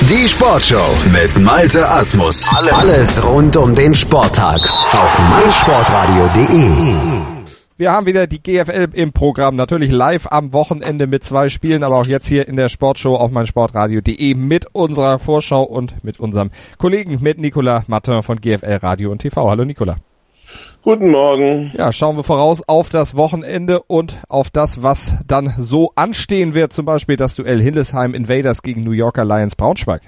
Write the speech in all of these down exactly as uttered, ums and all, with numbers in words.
Die Sportshow mit Malte Asmus. Alles rund um den Sporttag auf meinsportradio punkt de. Wir haben wieder die G F L im Programm, natürlich live am Wochenende mit zwei Spielen, aber auch jetzt hier in der Sportshow auf meinsportradio punkt de mit unserer Vorschau und mit unserem Kollegen, mit Nicolas Martin von G F L Radio und T V. Hallo Nicolas. Guten Morgen. Ja, schauen wir voraus auf das Wochenende und auf das, was dann so anstehen wird. Zum Beispiel das Duell Hildesheim Invaders gegen New Yorker Lions Braunschweig.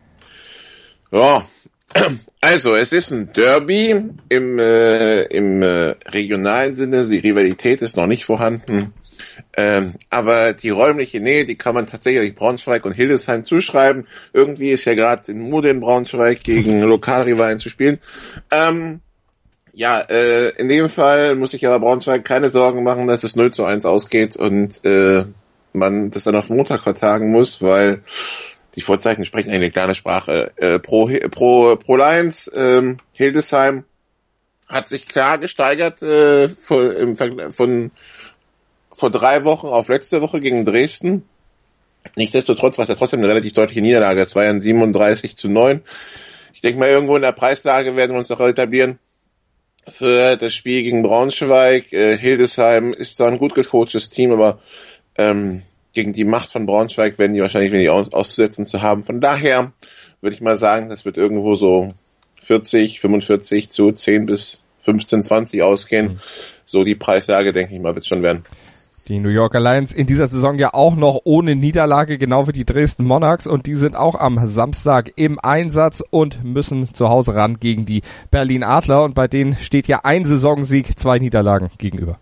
Ja, also es ist ein Derby im, äh, im äh, regionalen Sinne. Die Rivalität ist noch nicht vorhanden. Ähm, aber die räumliche Nähe, die kann man tatsächlich Braunschweig und Hildesheim zuschreiben. Irgendwie ist ja gerade in Mode in Braunschweig gegen Lokalrivalen zu spielen. Ähm, Ja, äh, in dem Fall muss ich aber Braunschweig keine Sorgen machen, dass es null zu eins ausgeht und äh, man das dann auf Montag vertagen muss, weil die Vorzeichen sprechen eine klare Sprache. Äh, pro, pro, pro Lions, ähm, Hildesheim hat sich klar gesteigert äh, von, im Vergleich von vor drei Wochen auf letzte Woche gegen Dresden. Nichtsdestotrotz war es ja trotzdem eine relativ deutliche Niederlage. Es war ja ein siebenunddreißig zu neun. Ich denke mal, irgendwo in der Preislage werden wir uns noch etablieren für das Spiel gegen Braunschweig. Äh, Hildesheim ist zwar ein gut gecoachtes Team, aber ähm, gegen die Macht von Braunschweig werden die wahrscheinlich wenig aus- auszusetzen zu haben. Von daher würde ich mal sagen, das wird irgendwo so vierzig, fünfundvierzig zu zehn bis fünfzehn, zwanzig ausgehen. Mhm. So die Preislage, denke ich mal, wird es schon werden. Die New Yorker Lions in dieser Saison ja auch noch ohne Niederlage, genau wie die Dresden Monarchs, und die sind auch am Samstag im Einsatz und müssen zu Hause ran gegen die Berlin Adler, und bei denen steht ja ein Saisonsieg, zwei Niederlagen gegenüber.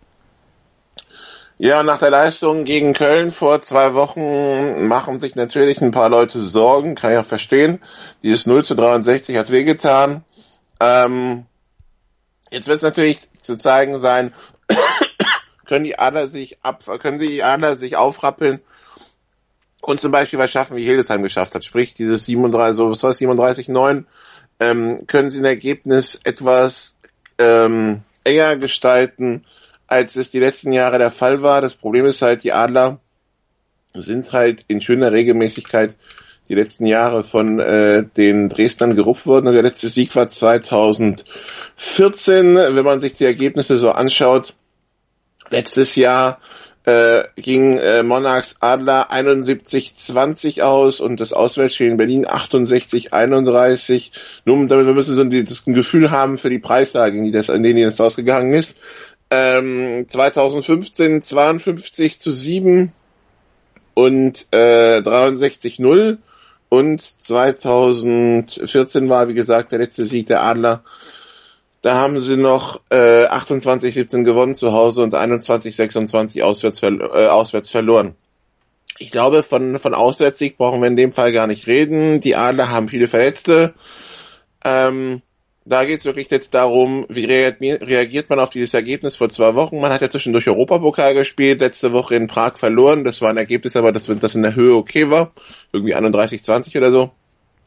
Ja, nach der Leistung gegen Köln vor zwei Wochen machen sich natürlich ein paar Leute Sorgen, kann ich auch verstehen. Dieses null zu dreiundsechzig hat wehgetan. Ähm, jetzt wird es natürlich zu zeigen sein, können die Adler sich ab, können die Adler sich aufrappeln und zum Beispiel was schaffen, wie Hildesheim geschafft hat, sprich dieses siebenunddreißig, so was war siebenunddreißig neun, ähm, können sie ein Ergebnis etwas ähm, enger gestalten, als es die letzten Jahre der Fall war. Das Problem ist halt, die Adler sind halt in schöner Regelmäßigkeit die letzten Jahre von äh, den Dresdnern gerupft worden. Also der letzte Sieg war zweitausendvierzehn, wenn man sich die Ergebnisse so anschaut. Letztes Jahr äh, ging äh, Monarchs Adler einundsiebzig zwanzig aus und das Auswärtsspiel in Berlin achtundsechzig einunddreißig. Nur damit wir müssen so ein, das ein Gefühl haben für die Preislage, in, die das, in denen das ausgegangen ist. Ähm, zweitausendfünfzehn zweiundfünfzig zu sieben und äh, dreiundsechzig null, und zweitausendvierzehn war, wie gesagt, der letzte Sieg der Adler. Da haben sie noch äh, achtundzwanzig siebzehn gewonnen zu Hause und einundzwanzig sechsundzwanzig auswärts, verlo- äh, auswärts verloren. Ich glaube, von von Auswärtssieg brauchen wir in dem Fall gar nicht reden. Die Adler haben viele Verletzte. Ähm, da geht es wirklich jetzt darum, wie reagiert, reagiert man auf dieses Ergebnis vor zwei Wochen. Man hat ja zwischendurch Europapokal gespielt, letzte Woche in Prag verloren. Das war ein Ergebnis, aber das, das in der Höhe okay war. Irgendwie einunddreißig zwanzig oder so.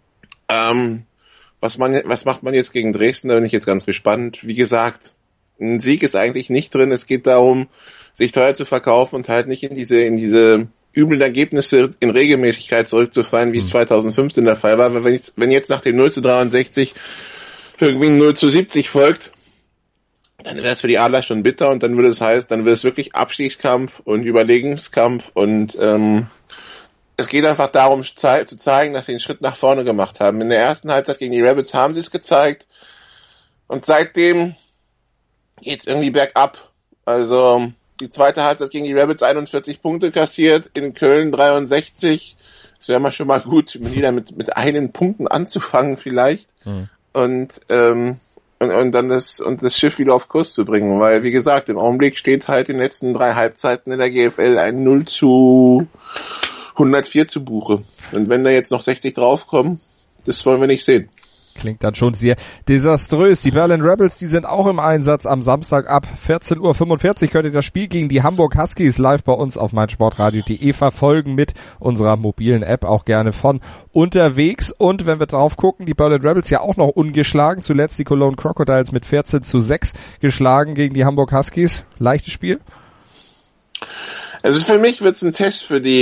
Ähm... Was man, was macht man jetzt gegen Dresden? Da bin ich jetzt ganz gespannt. Wie gesagt, ein Sieg ist eigentlich nicht drin. Es geht darum, sich teuer zu verkaufen und halt nicht in diese, in diese üblen Ergebnisse in Regelmäßigkeit zurückzufallen, wie es zweitausendfünfzehn der Fall war. Weil wenn jetzt, wenn jetzt nach dem null zu dreiundsechzig irgendwie ein null zu siebzig folgt, dann wäre es für die Adler schon bitter, und dann würde es heißen, dann wird es wirklich Abstiegskampf und Überlegenskampf, und ähm, es geht einfach darum zu zeigen, dass sie einen Schritt nach vorne gemacht haben. In der ersten Halbzeit gegen die Rebels haben sie es gezeigt. Und seitdem geht's irgendwie bergab. Also die zweite Halbzeit gegen die Rebels einundvierzig Punkte kassiert, in Köln dreiundsechzig. Das wäre mal schon mal gut, wieder mit, mit einen Punkten anzufangen vielleicht. Mhm. Und, ähm, und, und dann das, und das Schiff wieder auf Kurs zu bringen. Weil, wie gesagt, im Augenblick steht halt in den letzten drei Halbzeiten in der G F L ein null zu hundertvier zu Buche. Und wenn da jetzt noch sechzig draufkommen, das wollen wir nicht sehen. Klingt dann schon sehr desaströs. Die Berlin Rebels, die sind auch im Einsatz am Samstag ab vierzehn Uhr fünfundvierzig. Könnt ihr das Spiel gegen die Hamburg Huskies live bei uns auf meinsportradio punkt de verfolgen mit unserer mobilen App, auch gerne von unterwegs. Und wenn wir drauf gucken, die Berlin Rebels ja auch noch ungeschlagen. Zuletzt die Cologne Crocodiles mit vierzehn zu sechs geschlagen gegen die Hamburg Huskies. Leichtes Spiel? Also für mich wird es ein Test für die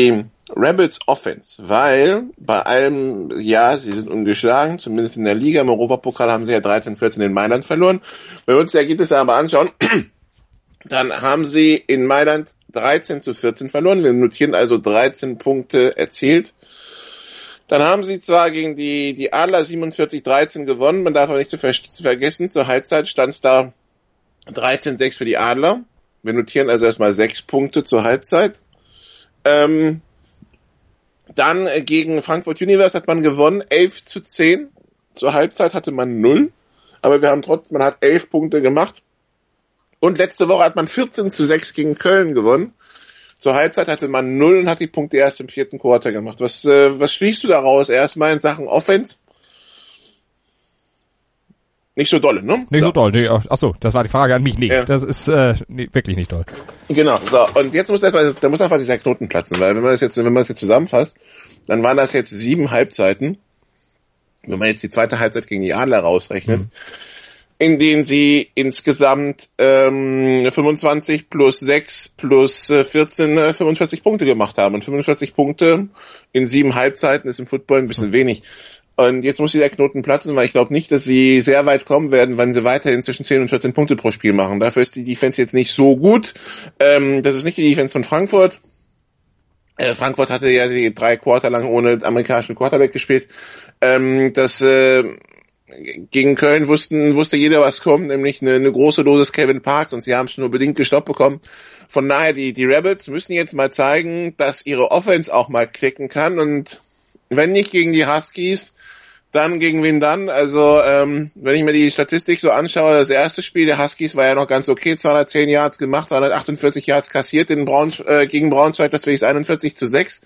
Rebels Offense, weil bei allem, ja, sie sind ungeschlagen, zumindest in der Liga, im Europapokal haben sie ja dreizehn vierzehn in Mailand verloren. Wenn wir uns die Ergebnisse aber anschauen, dann haben sie in Mailand dreizehn zu vierzehn verloren, wir notieren also dreizehn Punkte erzielt. Dann haben sie zwar gegen die, die Adler siebenundvierzig dreizehn gewonnen, man darf aber nicht zu, ver- zu vergessen, zur Halbzeit stand es da dreizehn sechs für die Adler. Wir notieren also erstmal sechs Punkte zur Halbzeit. Ähm, Dann äh, gegen Frankfurt Universe hat man gewonnen, elf zu zehn. Zur Halbzeit hatte man null. Aber wir haben trotzdem, man hat elf Punkte gemacht. Und letzte Woche hat man vierzehn zu sechs gegen Köln gewonnen. Zur Halbzeit hatte man null und hat die Punkte erst im vierten Quarter gemacht. Was, äh, was schließt du daraus erstmal in Sachen Offense? Nicht so dolle, ne? Nicht so, so doll, nee. Ach so, das war die Frage an mich. Nee, ja. Das ist äh, nee, wirklich nicht doll. Genau, so, und jetzt muss erstmal, da muss einfach dieser Knoten platzen, weil wenn man das jetzt, wenn man das jetzt zusammenfasst, dann waren das jetzt sieben Halbzeiten, wenn man jetzt die zweite Halbzeit gegen die Adler rausrechnet, mhm. in denen sie insgesamt ähm, fünfundzwanzig plus sechs plus äh, vierzehn, äh, fünfundvierzig Punkte gemacht haben. Und fünfundvierzig Punkte in sieben Halbzeiten ist im Football ein bisschen mhm. wenig. Und jetzt muss dieser Knoten platzen, weil ich glaube nicht, dass sie sehr weit kommen werden, wenn sie weiterhin zwischen zehn und vierzehn Punkte pro Spiel machen. Dafür ist die Defense jetzt nicht so gut. Ähm, das ist nicht die Defense von Frankfurt. Äh, Frankfurt hatte ja die drei Quarter lang ohne amerikanischen Quarterback gespielt. Ähm, das äh, gegen Köln wussten wusste jeder, was kommt, nämlich eine, eine große Dosis Kevin Parks, und sie haben es nur bedingt gestoppt bekommen. Von daher, die die Rebels müssen jetzt mal zeigen, dass ihre Offense auch mal klicken kann, und wenn nicht gegen die Huskies, dann gegen wen dann? Also, ähm, wenn ich mir die Statistik so anschaue, das erste Spiel der Huskies war ja noch ganz okay, zweihundertzehn Yards gemacht, dreihundertachtundvierzig Yards kassiert in Braunsch- äh, gegen Braunschweig, das ist einundvierzig zu sechs.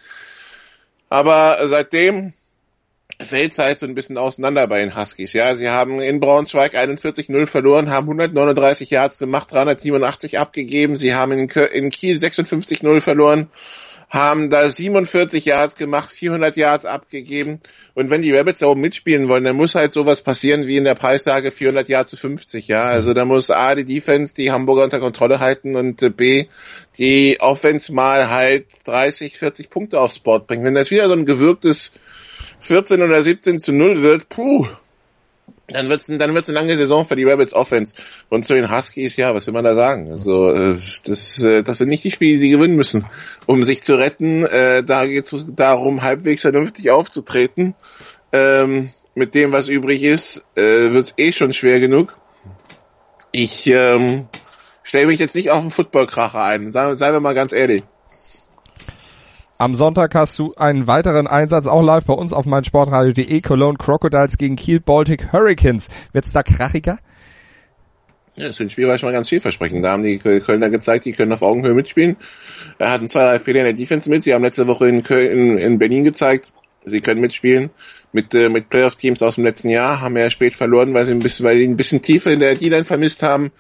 Aber seitdem fällt es halt so ein bisschen auseinander bei den Huskies. Ja, sie haben in Braunschweig einundvierzig null verloren, haben hundertneununddreißig Yards gemacht, dreihundertsiebenundachtzig abgegeben. Sie haben in, Kö- in Kiel sechsundfünfzig null verloren, haben da siebenundvierzig Yards gemacht, vierhundert Yards abgegeben. Und wenn die Rabbits da oben mitspielen wollen, dann muss halt sowas passieren wie in der Preistage vierhundert Yards zu fünfzig, ja. Also da muss A, die Defense die Hamburger unter Kontrolle halten, und äh, B, die Offense mal halt dreißig, vierzig Punkte aufs Board bringen. Wenn das wieder so ein gewürgtes vierzehn oder siebzehn zu null wird, puh, dann wird's, dann wird's eine lange Saison für die Rabbits Offense. Und zu den Huskies, ja, was will man da sagen? Also, äh, das, äh, das sind nicht die Spiele, die sie gewinnen müssen, um sich zu retten. Äh, da geht's darum, halbwegs vernünftig aufzutreten. Ähm, mit dem, was übrig ist, äh, wird's eh schon schwer genug. Ich ähm, stelle mich jetzt nicht auf einen Footballkracher ein. Seien, seien wir mal ganz ehrlich. Am Sonntag hast du einen weiteren Einsatz, auch live bei uns auf meinsportradio punkt de. Cologne Crocodiles gegen Kiel Baltic Hurricanes. Wird's da krachiger? Ja, das Spiel war schon mal ganz vielversprechend. Da haben die Kölner gezeigt, die können auf Augenhöhe mitspielen. Da hatten zwei, drei Fehler in der Defense mit. Sie haben letzte Woche in Köln, in, in Berlin gezeigt, sie können mitspielen. Mit, äh, mit Playoff-Teams aus dem letzten Jahr, haben ja spät verloren, weil sie ein bisschen, weil die ein bisschen Tiefe in der D-Line vermisst haben.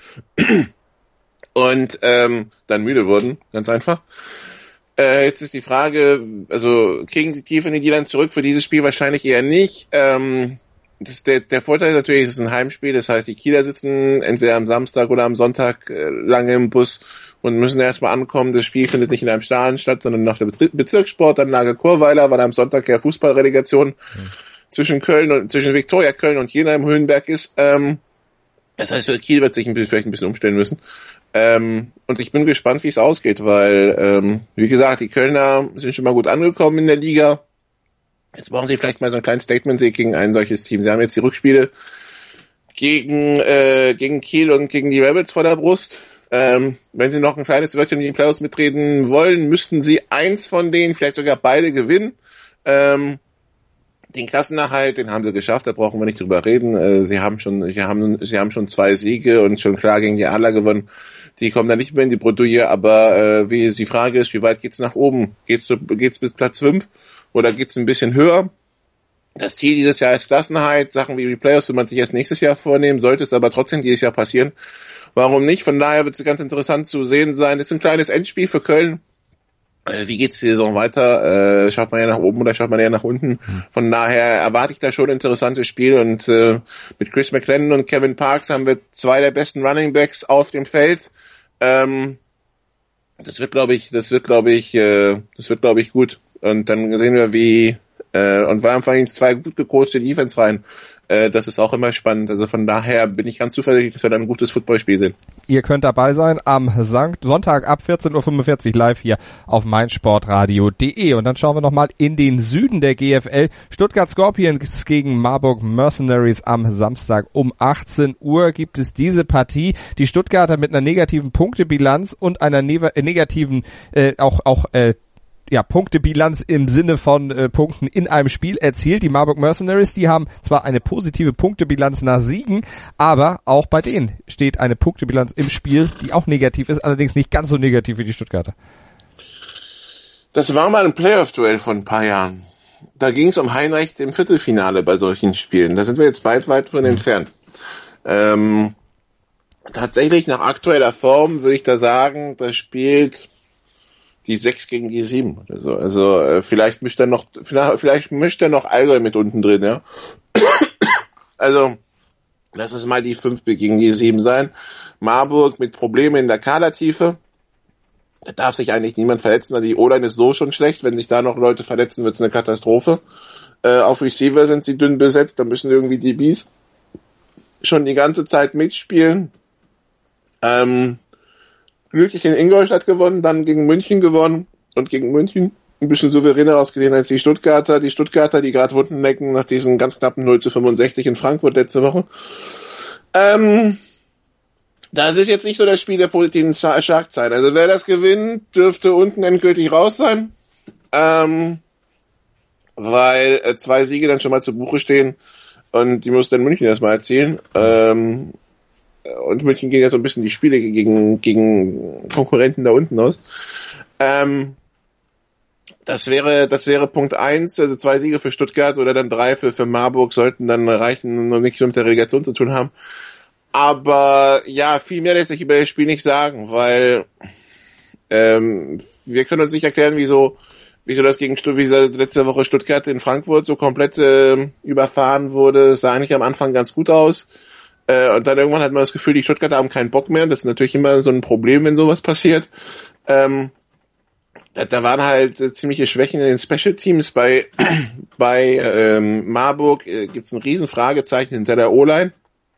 Und, ähm, dann müde wurden. Ganz einfach. Äh, jetzt ist die Frage, also kriegen sie tief in die D-Line zurück für dieses Spiel? Wahrscheinlich eher nicht. Ähm, das, der, der Vorteil ist natürlich, es ist ein Heimspiel, das heißt, die Kieler sitzen entweder am Samstag oder am Sonntag äh, lange im Bus und müssen erstmal ankommen. Das Spiel findet nicht in einem Stadion statt, sondern auf der Bezirkssportanlage Churweiler, weil am Sonntag ja Fußballrelegation mhm. zwischen Köln und zwischen Viktoria Köln und Jena im Höhenberg ist. Ähm, das heißt, für Kiel wird sich ein bisschen, vielleicht ein bisschen umstellen müssen. Ähm, und ich bin gespannt, wie es ausgeht, weil, ähm, wie gesagt, die Kölner sind schon mal gut angekommen in der Liga. Jetzt brauchen sie vielleicht mal so ein kleines Statement-Sieg gegen ein solches Team. Sie haben jetzt die Rückspiele gegen äh, gegen Kiel und gegen die Rebels vor der Brust. Ähm, wenn sie noch ein kleines Wörtchen in die Playoffs mitreden wollen, müssten sie eins von denen, vielleicht sogar beide gewinnen. Ähm, Den Klassenerhalt, den haben sie geschafft, da brauchen wir nicht drüber reden. Äh, sie haben schon, sie haben, sie haben schon zwei Siege und schon klar gegen die Adler gewonnen. Die kommen da nicht mehr in die Bredouille, aber äh, wie die Frage ist, wie weit geht's nach oben? Geht's geht's bis Platz fünf oder geht's ein bisschen höher? Das Ziel dieses Jahr ist Klassenerhalt. Sachen wie die Playoffs will man sich erst nächstes Jahr vornehmen, sollte es aber trotzdem dieses Jahr passieren. Warum nicht? Von daher wird es ganz interessant zu sehen sein. Das ist ein kleines Endspiel für Köln. Wie geht's die Saison weiter? Äh, schaut man ja nach oben oder schaut man ja nach unten? Von daher erwarte ich da schon ein interessantes Spiel, und äh, mit Chris McLennan und Kevin Parks haben wir zwei der besten Running Backs auf dem Feld. Ähm, das wird, glaube ich, das wird, glaube ich, äh, das wird, glaube ich, gut. Und dann sehen wir, wie, äh, und wir haben vor allem zwei gut gecoachte Defense rein. Äh, das ist auch immer spannend. Also von daher bin ich ganz zuversichtlich, dass wir dann ein gutes Footballspiel sehen. Ihr könnt dabei sein am Sankt Sonntag ab vierzehn Uhr fünfundvierzig live hier auf meinsportradio punkt de. Und dann schauen wir nochmal in den Süden der G F L. Stuttgart Scorpions gegen Marburg Mercenaries am Samstag um achtzehn Uhr gibt es diese Partie. Die Stuttgarter mit einer negativen Punktebilanz und einer ne- negativen äh, auch auch äh, ja, Punktebilanz im Sinne von äh, Punkten in einem Spiel erzielt. Die Marburg Mercenaries, die haben zwar eine positive Punktebilanz nach Siegen, aber auch bei denen steht eine Punktebilanz im Spiel, die auch negativ ist, allerdings nicht ganz so negativ wie die Stuttgarter. Das war mal ein Playoff-Duell von ein paar Jahren. Da ging es um Heimrecht im Viertelfinale bei solchen Spielen. Da sind wir jetzt weit, weit von entfernt. Ähm, tatsächlich nach aktueller Form würde ich da sagen, das spielt die sechs gegen die sieben oder so. Also äh, vielleicht mischt er noch, vielleicht, vielleicht mischt er noch Allgäu mit unten drin, ja. Also lass es mal die fünf gegen die sieben sein. Marburg mit Problemen in der Kadertiefe. Da darf sich eigentlich niemand verletzen. Die O-Line ist so schon schlecht. Wenn sich da noch Leute verletzen, wird es eine Katastrophe. Äh, auf Receiver sind sie dünn besetzt. Da müssen irgendwie die Bs schon die ganze Zeit mitspielen. Ähm, glücklich in Ingolstadt gewonnen, dann gegen München gewonnen und gegen München ein bisschen souveräner ausgesehen als die Stuttgarter. Die Stuttgarter, die gerade Wunden lecken nach diesem ganz knappen null zu fünfundsechzig in Frankfurt letzte Woche. Ähm, das ist jetzt nicht so das Spiel der positiven Schlagzeilen. Also wer das gewinnt, dürfte unten endgültig raus sein, ähm, weil äh, zwei Siege dann schon mal zu Buche stehen und die muss dann München erstmal erzielen. Ähm, Und München gehen ja so ein bisschen die Spiele gegen, gegen Konkurrenten da unten aus. Ähm, das wäre, das wäre Punkt eins, also zwei Siege für Stuttgart oder dann drei für, für Marburg sollten dann reichen und nichts mit der Relegation zu tun haben. Aber ja, viel mehr lässt sich über das Spiel nicht sagen, weil ähm, wir können uns nicht erklären, wieso, wieso das gegen Stutt- wie letzte Woche Stuttgart in Frankfurt so komplett äh, überfahren wurde. Es sah eigentlich am Anfang ganz gut aus. Und dann irgendwann hat man das Gefühl, die Stuttgarter haben keinen Bock mehr. Das ist natürlich immer so ein Problem, wenn sowas passiert. Ähm, da, da waren halt äh, ziemliche Schwächen in den Special Teams. Bei bei ähm, Marburg äh, gibt's ein riesen Fragezeichen hinter der O-Line.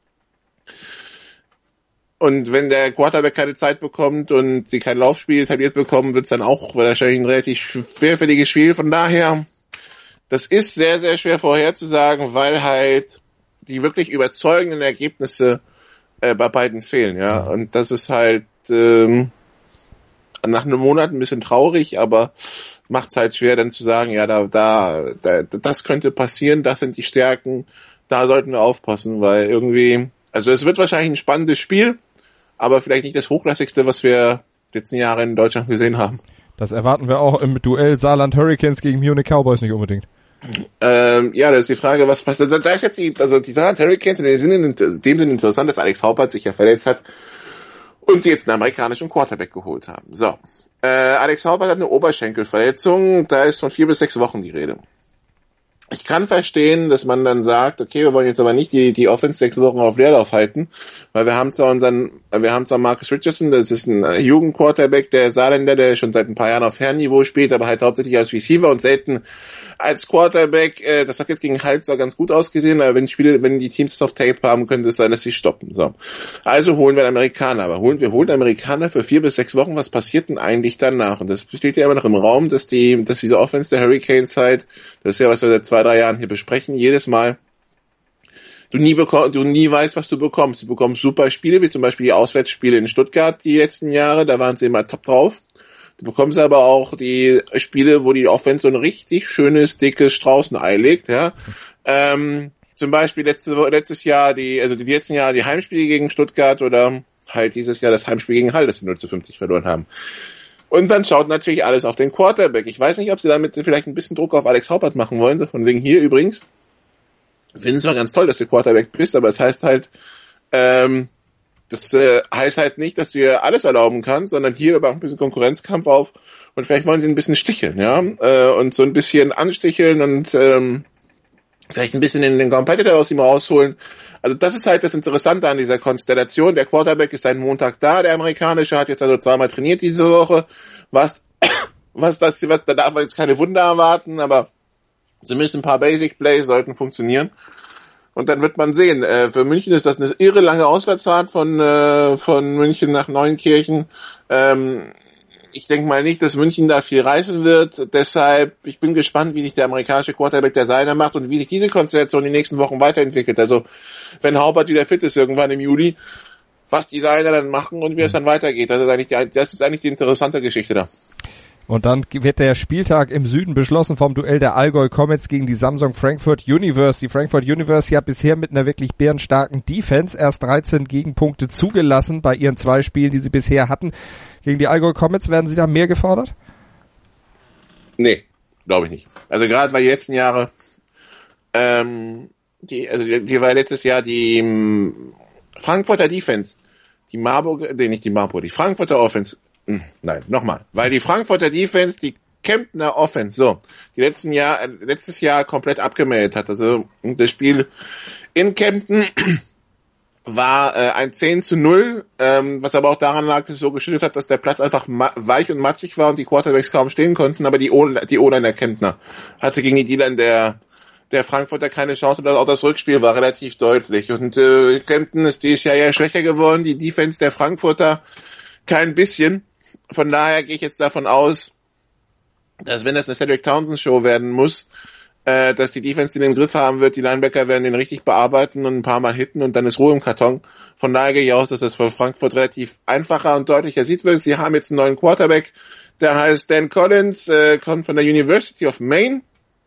Und wenn der Quarterback keine Zeit bekommt und sie kein Laufspiel etabliert bekommen, wird's dann auch wahrscheinlich ein relativ schwerfälliges Spiel. Von daher, das ist sehr, sehr schwer vorherzusagen, weil halt die wirklich überzeugenden Ergebnisse äh, bei beiden fehlen, ja. Und das ist halt ähm, nach einem Monat ein bisschen traurig, aber macht es halt schwer, dann zu sagen, ja, da, da, da, das könnte passieren, das sind die Stärken, da sollten wir aufpassen, weil irgendwie, also es wird wahrscheinlich ein spannendes Spiel, aber vielleicht nicht das hochklassigste, was wir die letzten Jahre in Deutschland gesehen haben. Das erwarten wir auch im Duell Saarland Hurricanes gegen Munich Cowboys nicht unbedingt. Ähm, ja, das ist die Frage, was passiert. Da ist jetzt die, also die Saarland Hurricanes in dem Sinne, in dem Sinne interessant, dass Alex Haupert sich ja verletzt hat und sie jetzt einen amerikanischen Quarterback geholt haben. So, äh, Alex Haupert hat eine Oberschenkelverletzung, da ist von vier bis sechs Wochen die Rede. Ich kann verstehen, dass man dann sagt, okay, wir wollen jetzt aber nicht die, die Offense sechs Wochen auf Leerlauf halten, weil wir haben zwar unseren, wir haben zwar Marcus Richardson, das ist ein Jugendquarterback, der Saarländer, der schon seit ein paar Jahren auf Herrenniveau spielt, aber halt hauptsächlich als Receiver und selten als Quarterback. Äh, das hat jetzt gegen Halbsau ganz gut ausgesehen, aber wenn Spiele, wenn die Teams das auf Tape haben, könnte es sein, dass sie stoppen. So. Also holen wir einen Amerikaner, aber holen wir holen einen Amerikaner für vier bis sechs Wochen. Was passiert denn eigentlich danach? Und das steht ja immer noch im Raum, dass die, dass diese Offense der Hurricanes halt, das ist ja was wir seit zwei, drei Jahren hier besprechen, jedes Mal du nie bekommst, du nie weißt, was du bekommst. Du bekommst super Spiele, wie zum Beispiel die Auswärtsspiele in Stuttgart die letzten Jahre, da waren sie immer top drauf. Du bekommst aber auch die Spiele, wo die Offense so ein richtig schönes, dickes Straußenei legt, ja. Ähm, zum Beispiel letzte, letztes Jahr die, also die letzten Jahre die Heimspiele gegen Stuttgart oder halt dieses Jahr das Heimspiel gegen Hall, das wir null zu fünfzig verloren haben. Und dann schaut natürlich alles auf den Quarterback. Ich weiß nicht, ob sie damit vielleicht ein bisschen Druck auf Alex Haupert machen wollen, so von wegen hier übrigens. Ich finde es zwar ganz toll, dass du Quarterback bist, aber es heißt halt, ähm, das äh, heißt halt nicht, dass du dir alles erlauben kannst, sondern hier über ein bisschen Konkurrenzkampf auf und vielleicht wollen sie ein bisschen sticheln, ja, äh, und so ein bisschen ansticheln und ähm, vielleicht ein bisschen in den Competitor aus ihm rausholen. Also das ist halt das Interessante an dieser Konstellation. Der Quarterback ist seit Montag da, der amerikanische, hat jetzt also zweimal trainiert diese Woche, was was das, was, da darf man jetzt keine Wunder erwarten, aber zumindest ein paar Basic Plays sollten funktionieren. Und dann wird man sehen. Äh, für München ist das eine irre lange Auswärtsfahrt von, äh, von München nach Neunkirchen. Ähm, ich denke mal nicht, dass München da viel reißen wird. Deshalb, ich bin gespannt, wie sich der amerikanische Quarterback der Seiner macht und wie sich diese Konstellation die nächsten Wochen weiterentwickelt. Also, wenn Haubert wieder fit ist irgendwann im Juli, was die Seiner dann machen und wie es dann weitergeht. Das ist eigentlich die, das ist eigentlich die interessante Geschichte da. Und dann wird der Spieltag im Süden beschlossen vom Duell der Allgäu Comets gegen die Samsung Frankfurt Universe. Die Frankfurt Universe hat bisher mit einer wirklich bärenstarken Defense erst dreizehn Gegenpunkte zugelassen bei ihren zwei Spielen, die sie bisher hatten. Gegen die Allgäu Comets werden sie da mehr gefordert? Nee, glaube ich nicht. Also gerade weil die letzten Jahre, ähm, die, also die, die war letztes Jahr die ähm, Frankfurter Defense, die Marburg, nee, nicht die Marburg, die Frankfurter Offense. Nein, nochmal. Weil die Frankfurter Defense die Kemptner Offense, so, die letzten Jahr, letztes Jahr komplett abgemeldet hat. Also das Spiel in Kempten war äh, ein zehn zu null, ähm, was aber auch daran lag, dass es so geschüttet hat, dass der Platz einfach ma- weich und matschig war und die Quarterbacks kaum stehen konnten, aber die O- die O-Line der Kemptner hatte gegen die D-Line der der Frankfurter keine Chance und auch das Rückspiel war relativ deutlich. Und äh, Kempten ist dieses Jahr ja schwächer geworden, die Defense der Frankfurter kein bisschen. Von daher gehe ich jetzt davon aus, dass wenn das eine Cedric Townsend Show werden muss, äh, dass die Defense den im Griff haben wird, die Linebacker werden den richtig bearbeiten und ein paar Mal hitten und dann ist Ruhe im Karton. Von daher gehe ich aus, dass das für Frankfurt relativ einfacher und deutlicher sieht wird. Sie haben jetzt einen neuen Quarterback, der heißt Dan Collins, äh, kommt von der University of Maine,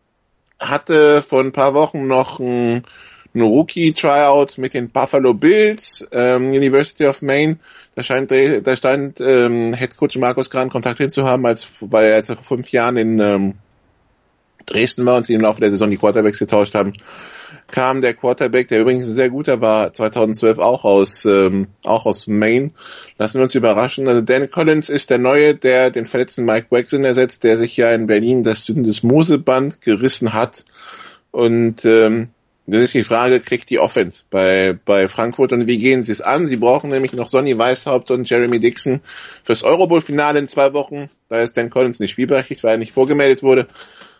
hatte vor ein paar Wochen noch ein, ein Rookie-Tryout mit den Buffalo Bills, ähm, University of Maine. Da scheint, da stand ähm, Headcoach Markus Grant Kontakt hinzuhaben, als weil er als er vor fünf Jahren in ähm, Dresden war und sie im Laufe der Saison die Quarterbacks getauscht haben, kam der Quarterback, der übrigens ein sehr guter war, zweitausendzwölf auch aus ähm, auch aus Maine. Lassen wir uns überraschen. Also Dan Collins ist der Neue, der den verletzten Mike Wexon ersetzt, der sich ja in Berlin das Syndesmoseband gerissen hat. Und ähm, dann ist die Frage, kriegt die Offense bei bei Frankfurt und wie gehen sie es an? Sie brauchen nämlich noch Sonny Weishaupt und Jeremy Dixon fürs Euro Bowl Finale in zwei Wochen. Da ist Dan Collins nicht spielberechtigt, weil er nicht vorgemeldet wurde.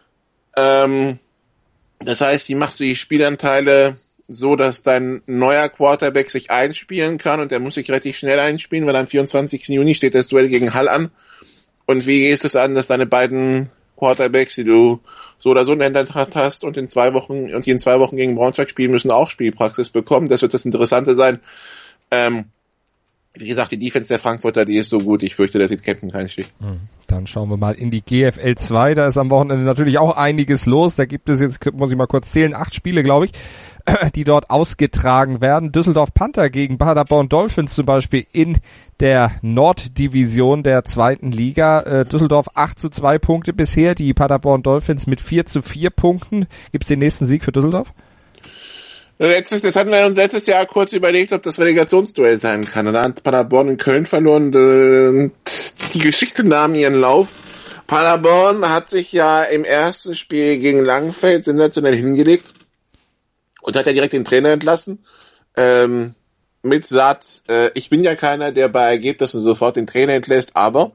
Ähm, das heißt, wie machst du die Spielanteile so, dass dein neuer Quarterback sich einspielen kann und der muss sich relativ schnell einspielen, weil am vierundzwanzigsten Juni steht das Duell gegen Hall an. Und wie gehst du es an, dass deine beiden Quarterbacks, die du so oder so in der Hand hast und in zwei Wochen und die in zwei Wochen gegen Braunschweig spielen müssen, auch Spielpraxis bekommen? Das wird das Interessante sein. Ähm, wie gesagt, die Defense der Frankfurter, die ist so gut, ich fürchte, da sieht Captain keinen Stich. Dann schauen wir mal in die G F L zwei, da ist am Wochenende natürlich auch einiges los, da gibt es jetzt, muss ich mal kurz zählen, acht Spiele, glaube ich, die dort ausgetragen werden. Düsseldorf Panther gegen Paderborn Dolphins zum Beispiel in der Norddivision der zweiten Liga. Äh, Düsseldorf acht zu zwei Punkte bisher, die Paderborn Dolphins mit vier zu vier Punkten. Gibt's den nächsten Sieg für Düsseldorf? Letztes, das hatten wir uns letztes Jahr kurz überlegt, ob das Relegationsduell sein kann. Und da hat Paderborn in Köln verloren und die Geschichte nahm ihren Lauf. Paderborn hat sich ja im ersten Spiel gegen Langenfeld sensationell hingelegt und hat ja direkt den Trainer entlassen. Ähm, mit Satz, äh, ich bin ja keiner, der bei Ergebnissen sofort den Trainer entlässt, aber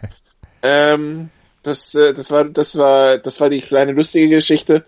ähm, das, äh, das war, das war, das war die kleine lustige Geschichte.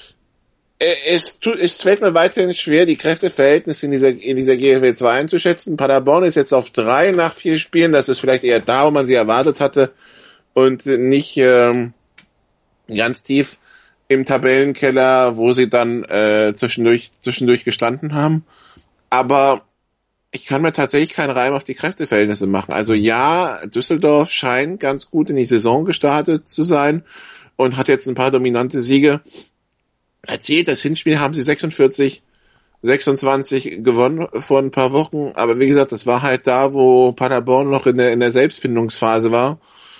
Es, tut, es fällt mir weiterhin schwer, die Kräfteverhältnisse in dieser, in dieser G F L zwei einzuschätzen. Paderborn ist jetzt auf drei nach vier Spielen. Das ist vielleicht eher da, wo man sie erwartet hatte und nicht ähm, ganz tief im Tabellenkeller, wo sie dann äh, zwischendurch, zwischendurch gestanden haben. Aber ich kann mir tatsächlich keinen Reim auf die Kräfteverhältnisse machen. Also ja, Düsseldorf scheint ganz gut in die Saison gestartet zu sein und hat jetzt ein paar dominante Siege erzählt. Das Hinspiel haben sie sechsundvierzig, sechsundzwanzig gewonnen vor ein paar Wochen. Aber wie gesagt, das war halt da, wo Paderborn noch in der, in der Selbstfindungsphase war.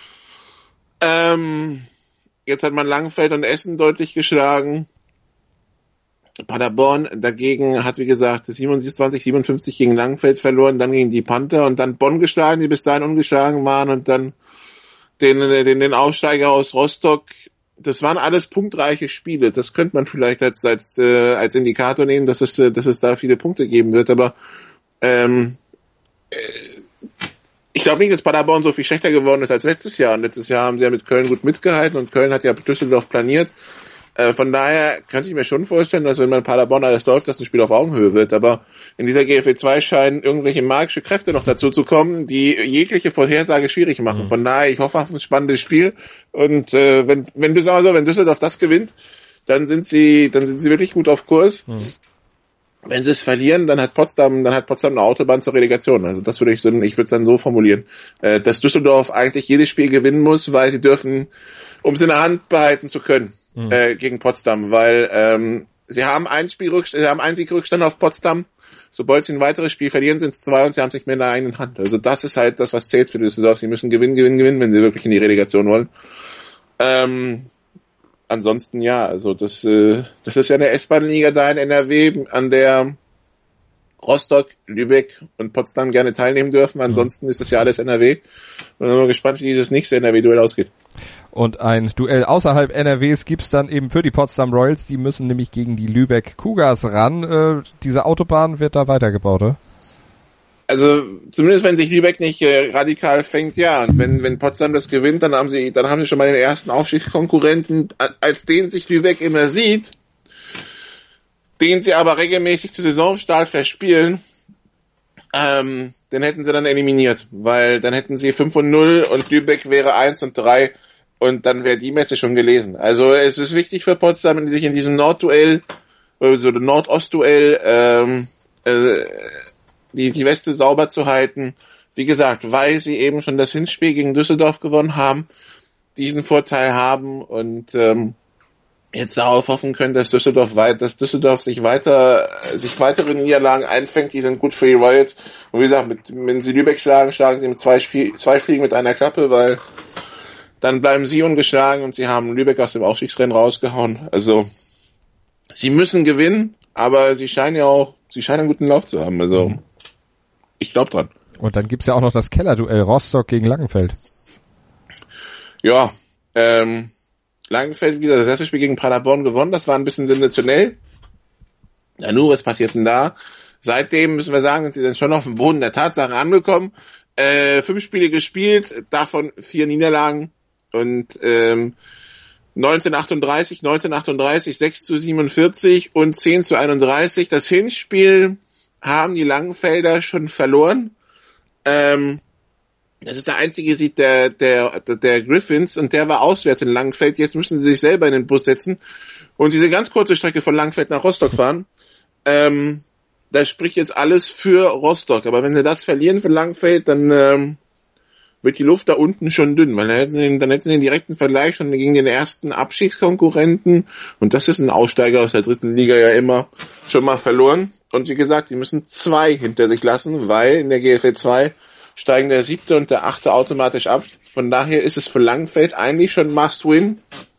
Ähm, jetzt hat man Langenfeld und Essen deutlich geschlagen. Paderborn dagegen hat, wie gesagt, siebenundzwanzig, siebenundfünfzig gegen Langenfeld verloren, dann gegen die Panther und dann Bonn geschlagen, die bis dahin ungeschlagen waren und dann den, den, den Aussteiger aus Rostock. Das waren alles punktreiche Spiele. Das könnte man vielleicht als als äh, als Indikator nehmen, dass es dass es da viele Punkte geben wird. Aber ähm, äh, ich glaube nicht, dass Paderborn so viel schlechter geworden ist als letztes Jahr. Und letztes Jahr haben sie ja mit Köln gut mitgehalten und Köln hat ja Düsseldorf planiert. Äh, von daher könnte ich mir schon vorstellen, dass wenn man Paderborn alles läuft, dass ein Spiel auf Augenhöhe wird. Aber in dieser G F L zwei scheinen irgendwelche magische Kräfte noch dazu zu kommen, die jegliche Vorhersage schwierig machen. Mhm. Von daher, ich hoffe auf ein spannendes Spiel. Und äh, wenn wenn du sagst so, wenn Düsseldorf das gewinnt, dann sind sie dann sind sie wirklich gut auf Kurs. Mhm. Wenn sie es verlieren, dann hat Potsdam, dann hat Potsdam eine Autobahn zur Relegation. Also das würde ich so, ich würde es dann so formulieren, äh, dass Düsseldorf eigentlich jedes Spiel gewinnen muss, weil sie dürfen, um es in der Hand behalten zu können, mhm. äh, gegen Potsdam, weil ähm, sie haben ein Spiel sie haben einen Sieg Rückstand auf Potsdam. Sobald sie ein weiteres Spiel verlieren, sind es zwei und sie haben es nicht mehr in der eigenen Hand. Also das ist halt das, was zählt für Düsseldorf. Sie müssen gewinnen, gewinnen, gewinnen, wenn sie wirklich in die Relegation wollen. Ähm, Ansonsten ja, also das äh, das ist ja eine S-Bahn-Liga da in N R W, an der Rostock, Lübeck und Potsdam gerne teilnehmen dürfen. Ansonsten ist das ja alles N R W. Und ich bin mal gespannt, wie dieses nächste N R W-Duell ausgeht. Und ein Duell außerhalb N R Ws gibt's dann eben für die Potsdam Royals. Die müssen nämlich gegen die Lübeck Cougars ran. Äh, diese Autobahn wird da weitergebaut, oder? Also zumindest wenn sich Lübeck nicht äh, radikal fängt, ja. Und wenn wenn Potsdam das gewinnt, dann haben sie dann haben sie schon mal den ersten Aufstiegskonkurrenten, als den sich Lübeck immer sieht, den sie aber regelmäßig zu Saisonstart verspielen, ähm, den hätten sie dann eliminiert, weil dann hätten sie fünf und null und Lübeck wäre eins und drei und dann wäre die Messe schon gelesen. Also es ist wichtig für Potsdam, sich in diesem Nordduell, also Nordostduell, ähm, äh, die, die Weste sauber zu halten. Wie gesagt, weil sie eben schon das Hinspiel gegen Düsseldorf gewonnen haben, diesen Vorteil haben und ähm, jetzt darauf hoffen können, dass Düsseldorf weit, dass Düsseldorf sich weiter, sich weitere Niederlagen einfängt, die sind gut für die Royals. Und wie gesagt, mit, wenn sie Lübeck schlagen, schlagen sie mit zwei, Spiel, zwei Fliegen mit einer Klappe, weil dann bleiben sie ungeschlagen und sie haben Lübeck aus dem Aufstiegsrennen rausgehauen. Also, sie müssen gewinnen, aber sie scheinen ja auch, sie scheinen einen guten Lauf zu haben. Also, ich glaube dran. Und dann gibt's ja auch noch das Kellerduell Rostock gegen Langenfeld. Ja, ähm, Langenfeld, wie gesagt, das erste Spiel gegen Paderborn gewonnen, das war ein bisschen sensationell. Ja, nur, was passiert denn da? Seitdem müssen wir sagen, sind sie dann schon auf dem Boden der Tatsachen angekommen. Äh, fünf Spiele gespielt, davon vier Niederlagen und ähm, neunzehnhundertachtunddreißig, neunzehnhundertachtunddreißig, sechs zu siebenundvierzig und zehn zu einunddreißig. Das Hinspiel haben die Langenfelder schon verloren. Ähm, das ist der einzige Sieg der, der, der Griffins und der war auswärts in Langenfeld. Jetzt müssen sie sich selber in den Bus setzen und diese ganz kurze Strecke von Langenfeld nach Rostock fahren. Ähm, das spricht jetzt alles für Rostock. Aber wenn sie das verlieren für Langenfeld, dann ähm, wird die Luft da unten schon dünn, weil dann hätten sie den, dann hätten sie den direkten Vergleich schon gegen den ersten Abstiegskonkurrenten und das ist ein Aussteiger aus der dritten Liga ja immer schon mal verloren. Und wie gesagt, die müssen zwei hinter sich lassen, weil in der G F L zwei steigen der siebte und der achte automatisch ab. Von daher ist es für Langenfeld eigentlich schon Must-Win,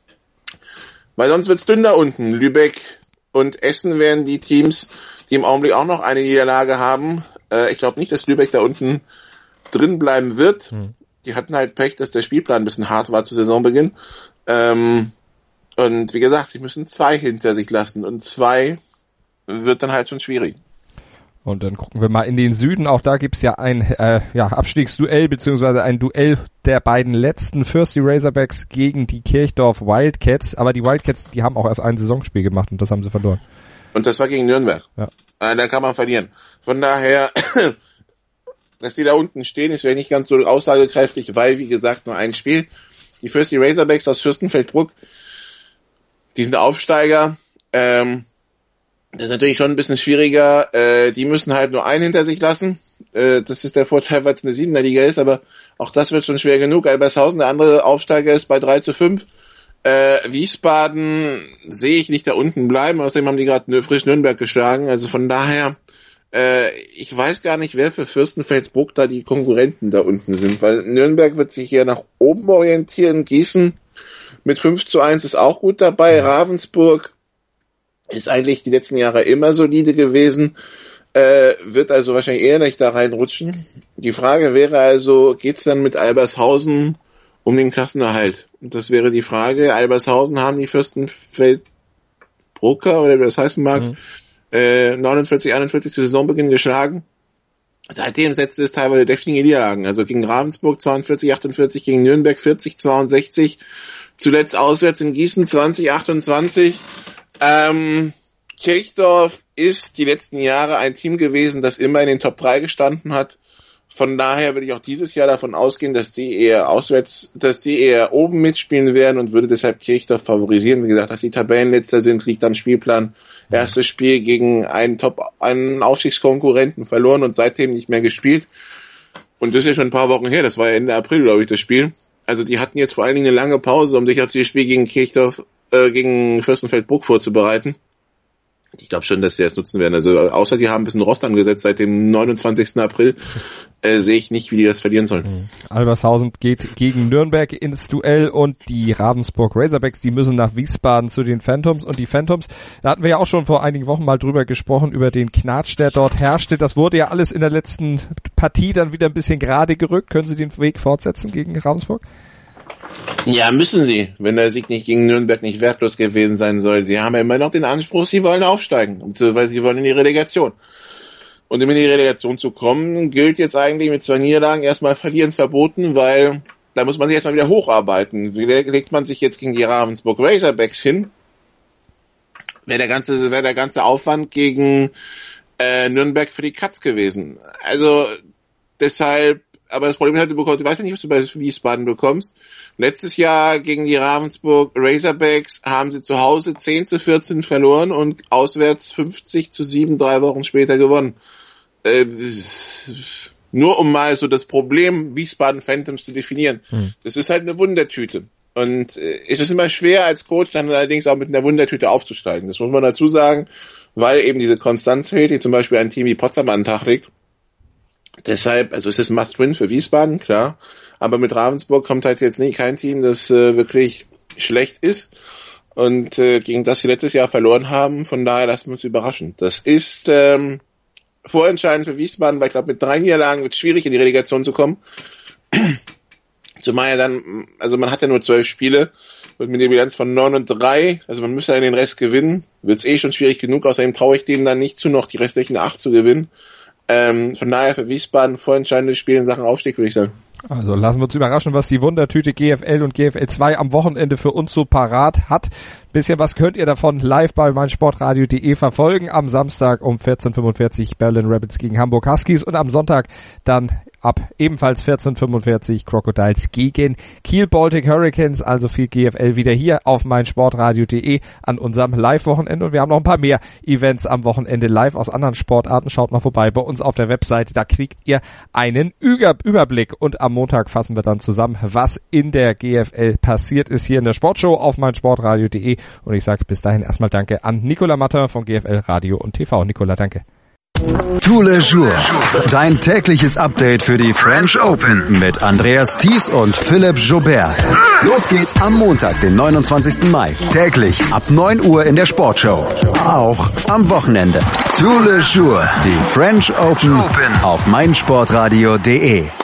weil sonst wird's dünn da unten. Lübeck und Essen wären die Teams, die im Augenblick auch noch eine Niederlage haben. Äh, ich glaube nicht, dass Lübeck da unten drin bleiben wird. Hm. Die hatten halt Pech, dass der Spielplan ein bisschen hart war zu Saisonbeginn. Ähm, und wie gesagt, sie müssen zwei hinter sich lassen und zwei wird dann halt schon schwierig. Und dann gucken wir mal in den Süden. Auch da gibt's ja ein äh, ja, Abstiegsduell, beziehungsweise ein Duell der beiden letzten Fürsti Razorbacks gegen die Kirchdorf Wildcats. Aber die Wildcats, die haben auch erst ein Saisonspiel gemacht und das haben sie verloren. Und das war gegen Nürnberg. Ja. Äh, da kann man verlieren. Von daher, dass die da unten stehen, ist vielleicht nicht ganz so aussagekräftig, weil, wie gesagt, nur ein Spiel. Die Fürsti Razorbacks aus Fürstenfeldbruck, die sind Aufsteiger, ähm, das ist natürlich schon ein bisschen schwieriger. Äh, die müssen halt nur einen hinter sich lassen. Äh, das ist der Vorteil, weil es eine siebener Liga ist, aber auch das wird schon schwer genug. Elbershausen, der andere Aufsteiger, ist bei drei zu fünf. Äh, Wiesbaden sehe ich nicht da unten bleiben. Außerdem haben die gerade frisch Nürnberg geschlagen. Also von daher, äh, ich weiß gar nicht, wer für Fürstenfeldbruck da die Konkurrenten da unten sind, weil Nürnberg wird sich hier nach oben orientieren. Gießen mit fünf zu eins ist auch gut dabei. Ravensburg ist eigentlich die letzten Jahre immer solide gewesen, äh, wird also wahrscheinlich eher nicht da reinrutschen. Die Frage wäre also, geht's dann mit Albershausen um den Klassenerhalt? Und das wäre die Frage. Albershausen haben die Fürstenfeldbrucker, oder wie das heißen mag, mhm. äh, neunundvierzig einundvierzig zu Saisonbeginn geschlagen. Seitdem setzte es teilweise deftige Niederlagen. Also gegen Ravensburg zweiundvierzig achtundvierzig, gegen Nürnberg vierzig zweiundsechzig, zuletzt auswärts in Gießen zwanzig achtundzwanzig. Ähm, Kirchdorf ist die letzten Jahre ein Team gewesen, das immer in den Top drei gestanden hat. Von daher würde ich auch dieses Jahr davon ausgehen, dass die eher auswärts, dass die eher oben mitspielen werden und würde deshalb Kirchdorf favorisieren. Wie gesagt, dass die Tabellenletzter sind, liegt am Spielplan. Erstes Spiel gegen einen Top, einen Aufstiegskonkurrenten verloren und seitdem nicht mehr gespielt. Und das ist ja schon ein paar Wochen her. Das war ja Ende April, glaube ich, das Spiel. Also die hatten jetzt vor allen Dingen eine lange Pause, um sich auf das Spiel gegen Kirchdorf, äh, gegen Fürstenfeldbruck vorzubereiten. Ich glaube schon, dass wir das nutzen werden. Also außer die haben ein bisschen Rost angesetzt seit dem neunundzwanzigsten April, äh, sehe ich nicht, wie die das verlieren sollen. Mhm. Albershausen geht gegen Nürnberg ins Duell und die Ravensburg Razorbacks, die müssen nach Wiesbaden zu den Phantoms. Und die Phantoms, da hatten wir ja auch schon vor einigen Wochen mal drüber gesprochen, über den Knatsch, der dort herrschte. Das wurde ja alles in der letzten Partie dann wieder ein bisschen gerade gerückt. Können Sie den Weg fortsetzen gegen Ravensburg? Ja, müssen sie, wenn der Sieg nicht gegen Nürnberg nicht wertlos gewesen sein soll. Sie haben ja immer noch den Anspruch, sie wollen aufsteigen, weil sie wollen in die Relegation. Und um in die Relegation zu kommen, gilt jetzt eigentlich mit zwei Niederlagen erstmal verlieren verboten, weil da muss man sich erstmal wieder hocharbeiten. Wie legt man sich jetzt gegen die Ravensburg Razorbacks hin? Wäre der ganze, wäre der ganze Aufwand gegen äh, Nürnberg für die Katz gewesen. Also deshalb, aber das Problem ist halt, du bekommst, du weißt ja nicht, was du bei Wiesbaden bekommst. Letztes Jahr gegen die Ravensburg Razorbacks haben sie zu Hause zehn zu vierzehn verloren und auswärts fünfzig zu sieben drei Wochen später gewonnen. Äh, nur um mal so das Problem Wiesbaden Phantoms zu definieren. Hm. Das ist halt eine Wundertüte. Und äh, es ist immer schwer als Coach dann allerdings auch mit einer Wundertüte aufzusteigen. Das muss man dazu sagen, weil eben diese Konstanz fehlt, die zum Beispiel ein Team wie Potsdam an den Tag legt. Deshalb, also es ist Must-Win für Wiesbaden, klar. Aber mit Ravensburg kommt halt jetzt nicht kein Team, das äh, wirklich schlecht ist und äh, gegen das sie letztes Jahr verloren haben. Von daher lassen wir uns überraschen. Das ist ähm, vorentscheidend für Wiesbaden, weil ich glaube, mit drei Niederlagen wird es schwierig, in die Relegation zu kommen. Zumal ja dann, also man hat ja nur zwölf Spiele und mit der Bilanz von neun und drei, also man müsste ja den Rest gewinnen, wird es eh schon schwierig genug. Außerdem traue ich denen dann nicht zu, noch die restlichen acht zu gewinnen. Ähm, von daher für Wiesbaden vorentscheidendes Spiel in Sachen Aufstieg, würde ich sagen. Also lassen wir uns überraschen, was die Wundertüte G F L und G F L zwei am Wochenende für uns so parat hat. Bisschen was könnt ihr davon live bei meinsportradio punkt de verfolgen. Am Samstag um vierzehn Uhr fünfundvierzig Berlin Rapids gegen Hamburg Huskies und am Sonntag dann ab ebenfalls vierzehn Uhr fünfundvierzig Crocodiles gegen Kiel Baltic Hurricanes. Also viel G F L wieder hier auf meinsportradio punkt de an unserem Live-Wochenende. Und wir haben noch ein paar mehr Events am Wochenende live aus anderen Sportarten. Schaut mal vorbei bei uns auf der Webseite. Da kriegt ihr einen Überblick. Und am Montag fassen wir dann zusammen, was in der G F L passiert ist hier in der Sportshow auf meinsportradio punkt de. Und ich sage bis dahin erstmal Danke an Nicolas Matter von G F L Radio und T V. Nicolas, danke. Tous les jours, dein tägliches Update für die French Open mit Andreas Thies und Philipp Joubert. Los geht's am Montag, den neunundzwanzigsten Mai. Täglich ab neun Uhr in der Sportshow. Auch am Wochenende. Tous les jours, die French Open auf meinsportradio punkt de.